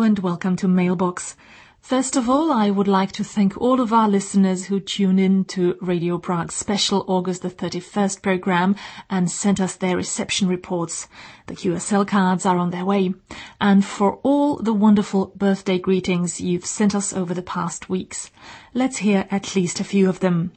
and welcome to Mailbox. First of all, I would like to thank all of our listeners who tuned in to Radio Prague's special August the 31st program and sent us their reception reports. The QSL cards are on their way. And for all the wonderful birthday greetings you've sent us over the past weeks. Let's hear at least a few of them.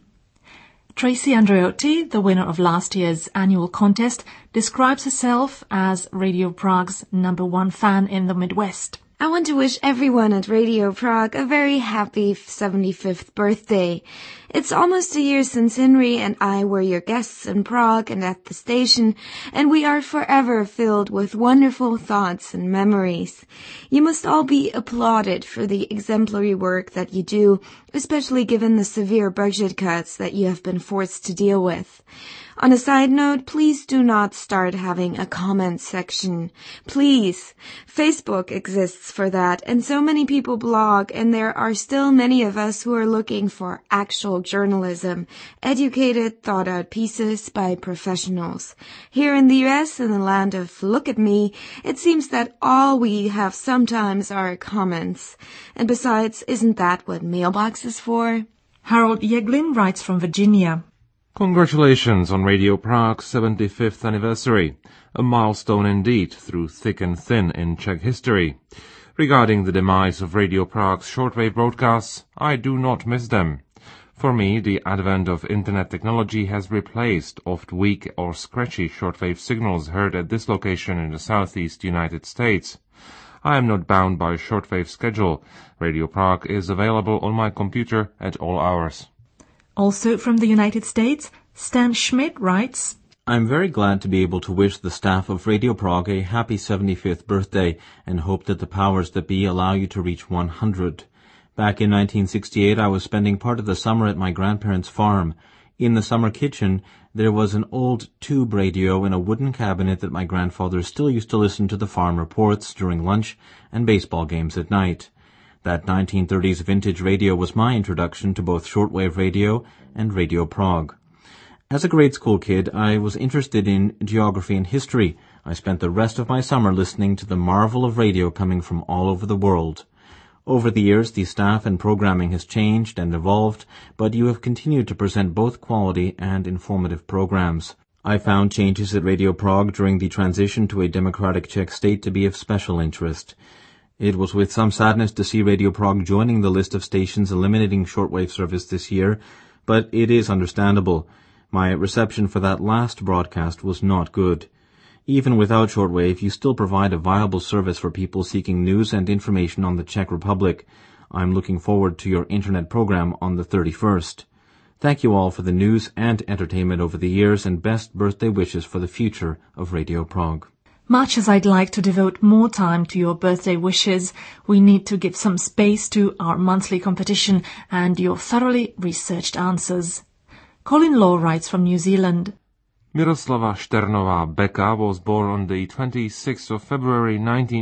Tracy Andreotti, the winner of last year's annual contest, describes herself as Radio Prague's #1 fan in the Midwest. I want to wish everyone at Radio Prague a very happy 75th birthday. It's almost a year since Henry and I were your guests in Prague and at the station, and we are forever filled with wonderful thoughts and memories. You must all be applauded for the exemplary work that you do, especially given the severe budget cuts that you have been forced to deal with. On a side note, please do not start having a comment section. Please. Facebook exists for that, and so many people blog, and there are still many of us who are looking for actual journalism, educated, thought-out pieces by professionals. Here in the US, in the land of look at me, it seems that all we have sometimes are comments. And besides, isn't that what Mailbox is for? Harold Yeglin writes from Virginia. Congratulations on Radio Prague's 75th anniversary, a milestone indeed through thick and thin in Czech history. Regarding the demise of Radio Prague's shortwave broadcasts, I do not miss them. For me, the advent of Internet technology has replaced oft weak or scratchy shortwave signals heard at this location in the southeast United States. I am not bound by a shortwave schedule. Radio Prague is available on my computer at all hours. Also from the United States, Stan Schmidt writes, I'm very glad to be able to wish the staff of Radio Prague a happy 75th birthday and hope that the powers that be allow you to reach 100. Back in 1968, I was spending part of the summer at my grandparents' farm. In the summer kitchen, there was an old tube radio in a wooden cabinet that my grandfather still used to listen to the farm reports during lunch and baseball games at night. That 1930s vintage radio was my introduction to both shortwave radio and Radio Prague. As a grade school kid, I was interested in geography and history. I spent the rest of my summer listening to the marvel of radio coming from all over the world. Over the years, the staff and programming has changed and evolved, but you have continued to present both quality and informative programs. I found changes at Radio Prague during the transition to a democratic Czech state to be of special interest. It was with some sadness to see Radio Prague joining the list of stations eliminating shortwave service this year, but it is understandable. My reception for that last broadcast was not good. Even without shortwave, you still provide a viable service for people seeking news and information on the Czech Republic. I'm looking forward to your internet program on the 31st. Thank you all for the news and entertainment over the years, and best birthday wishes for the future of Radio Prague. Much as I'd like to devote more time to your birthday wishes, we need to give some space to our monthly competition and your thoroughly researched answers. Colin Law writes from New Zealand. Miroslava Šternová Beka was born on the 26th of February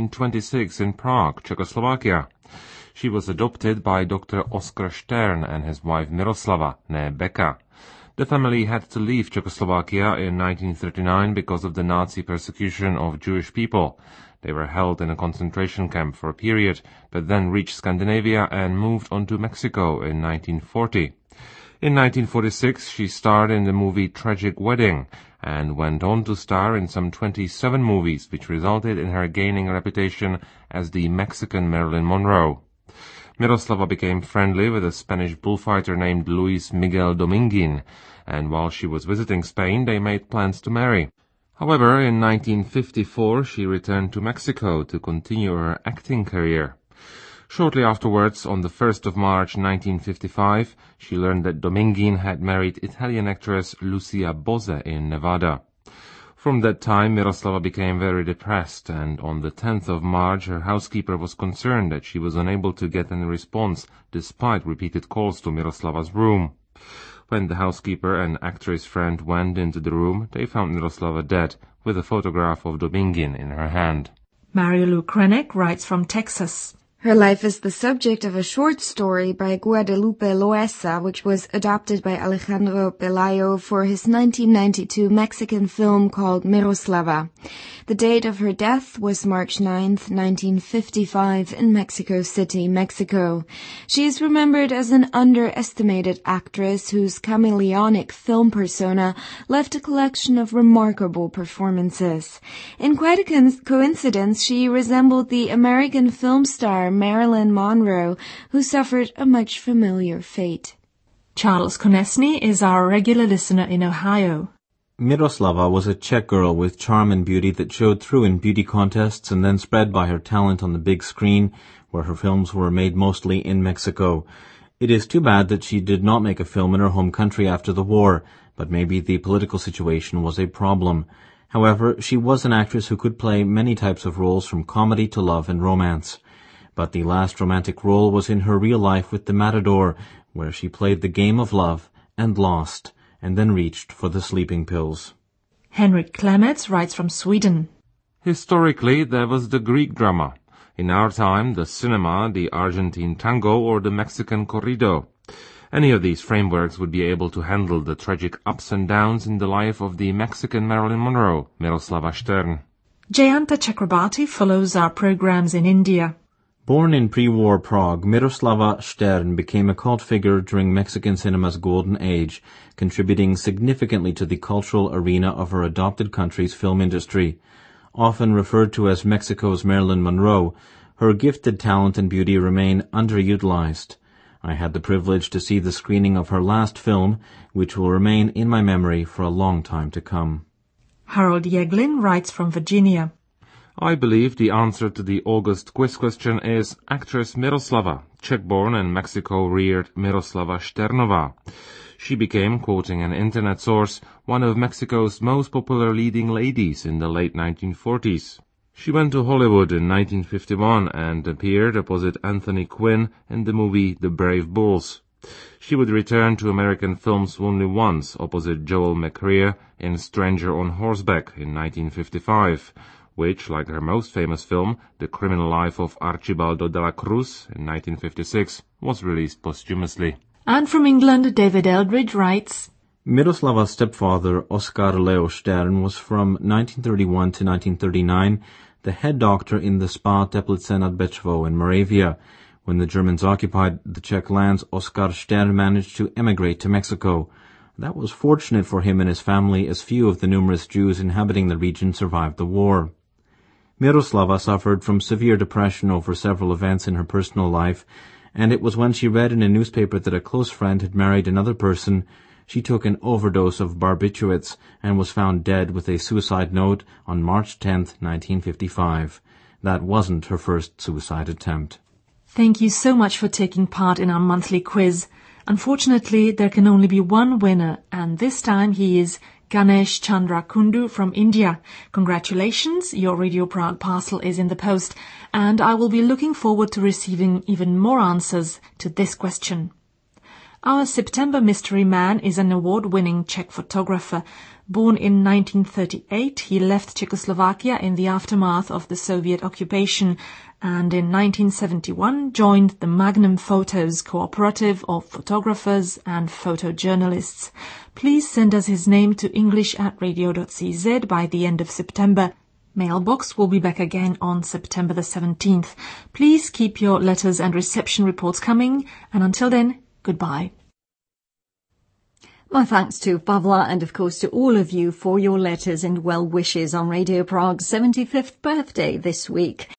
1926 in Prague, Czechoslovakia. She was adopted by Dr. Oskar Štern and his wife Miroslava, née Beka. The family had to leave Czechoslovakia in 1939 because of the Nazi persecution of Jewish people. They were held in a concentration camp for a period, but then reached Scandinavia and moved on to Mexico in 1940. In 1946, she starred in the movie Tragic Wedding and went on to star in some 27 movies, which resulted in her gaining a reputation as the Mexican Marilyn Monroe. Miroslava became friendly with a Spanish bullfighter named Luis Miguel Dominguin, and while she was visiting Spain, they made plans to marry. However, in 1954, she returned to Mexico to continue her acting career. Shortly afterwards, on the 1st of March 1955, she learned that Dominguin had married Italian actress Lucia Bozze in Nevada. From that time, Miroslava became very depressed, and on the 10th of March, her housekeeper was concerned that she was unable to get any response despite repeated calls to Miroslava's room. When the housekeeper and actress friend went into the room, they found Miroslava dead, with a photograph of Dominguin in her hand. Mario Lou Krenek writes from Texas. Her life is the subject of a short story by Guadalupe Loesa, which was adapted by Alejandro Pelayo for his 1992 Mexican film called Miroslava. The date of her death was March 9th, 1955 in Mexico City, Mexico. She is remembered as an underestimated actress whose chameleonic film persona left a collection of remarkable performances. In quite a coincidence, she resembled the American film star Marilyn Monroe, who suffered a much familiar fate. Charles Konecny is our regular listener in Ohio. Miroslava was a Czech girl with charm and beauty that showed through in beauty contests and then spread by her talent on the big screen, where her films were made mostly in Mexico. It is too bad that she did not make a film in her home country after the war, but maybe the political situation was a problem. However, she was an actress who could play many types of roles from comedy to love and romance. But the last romantic role was in her real life with The Matador, where she played the game of love and lost, and then reached for the sleeping pills. Henrik Klemets writes from Sweden. Historically, there was the Greek drama. In our time, the cinema, the Argentine tango, or the Mexican corrido. Any of these frameworks would be able to handle the tragic ups and downs in the life of the Mexican Marilyn Monroe, Miroslava Stern. Jayanta Chakrabarti follows our programs in India. Born in pre-war Prague, Miroslava Stern became a cult figure during Mexican cinema's golden age, contributing significantly to the cultural arena of her adopted country's film industry. Often referred to as Mexico's Marilyn Monroe, her gifted talent and beauty remain underutilized. I had the privilege to see the screening of her last film, which will remain in my memory for a long time to come. Harold Yeglin writes from Virginia. I believe the answer to the August quiz question is actress Miroslava, Czech-born and Mexico-reared Miroslava Šternova. She became, quoting an internet source, one of Mexico's most popular leading ladies in the late 1940s. She went to Hollywood in 1951 and appeared opposite Anthony Quinn in the movie The Brave Bulls. She would return to American films only once, opposite Joel McCrea in Stranger on Horseback in 1955, which, like her most famous film, The Criminal Life of Archibaldo de la Cruz in 1956, was released posthumously. And from England, David Eldridge writes, Miroslava's stepfather, Oskar Leo Stern, was from 1931 to 1939 the head doctor in the Spa Teplice nad Bečvou in Moravia. When the Germans occupied the Czech lands, Oskar Stern managed to emigrate to Mexico. That was fortunate for him and his family, as few of the numerous Jews inhabiting the region survived the war. Miroslava suffered from severe depression over several events in her personal life, and it was when she read in a newspaper that a close friend had married another person, she took an overdose of barbiturates and was found dead with a suicide note on March 10, 1955. That wasn't her first suicide attempt. Thank you so much for taking part in our monthly quiz. Unfortunately, there can only be one winner, and this time he is Ganesh Chandra Kundu from India. Congratulations, your Radio Prague parcel is in the post, and I will be looking forward to receiving even more answers to this question. Our September mystery man is an award-winning Czech photographer. Born in 1938, he left Czechoslovakia in the aftermath of the Soviet occupation, and in 1971 joined the Magnum Photos Cooperative of Photographers and Photojournalists. Please send us his name to english@radio.cz by the end of September. Mailbox will be back again on September the 17th. Please keep your letters and reception reports coming, and until then, goodbye. My thanks to Pavla and of course to all of you for your letters and well wishes on Radio Prague's 75th birthday this week.